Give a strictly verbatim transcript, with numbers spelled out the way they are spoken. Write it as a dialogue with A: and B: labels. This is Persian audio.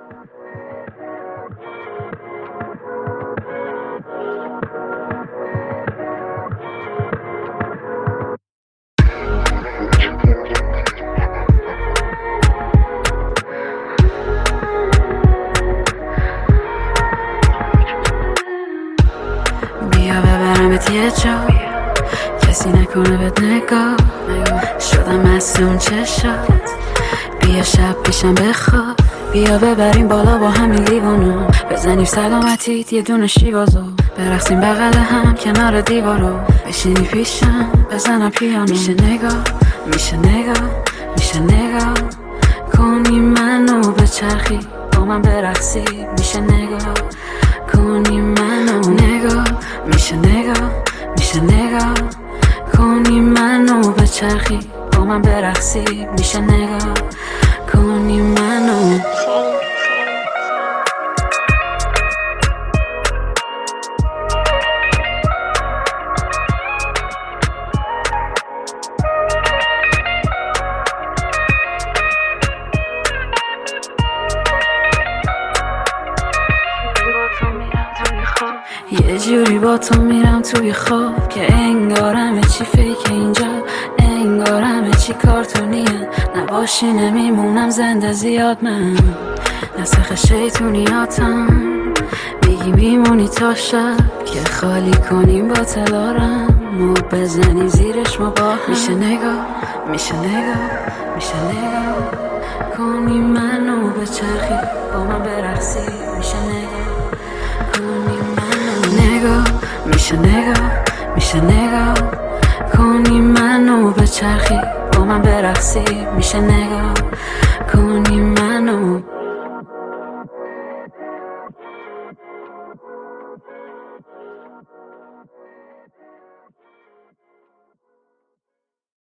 A: بیا ببرمت یه جا کسی نکنه بهت نگاه شدم مست اون چشات بیا شب پیشم بخواب بیا ببریم بالا با همین لیوانو بزنیم سلامتیت یه دونه شیوازو برقصیم بغل هم کنار دیوارو بشینی پیشم بزنم پیانو میشه نگاه میشه نگاه میشه نگاه کنی منو بچرخی با من برقصی میشه نگاه کنی منو نگاه میشه نگاه میشه نگاه کنی منو بچرخی با من برقصی میشه نگاه کنی منو یه جوری با تو میرم توی خواب که انگارم چی فیک اینجا انگارم چی کارتونیه نباشی نمیمونم زنده زیاد من نسخ شیطونیاتم میگی میمونی تا شب که خالی کنیم با تلارم و بزنیم زیرش ما با هم میشه نگاه میشه نگاه میشه نگاه کنی منو بچرخی با من برقصی میشه نگاه کنی نگاه میشه نگاه میشه نگاه کنی منو بچرخی با من برقصی میشه نگاه کنی منو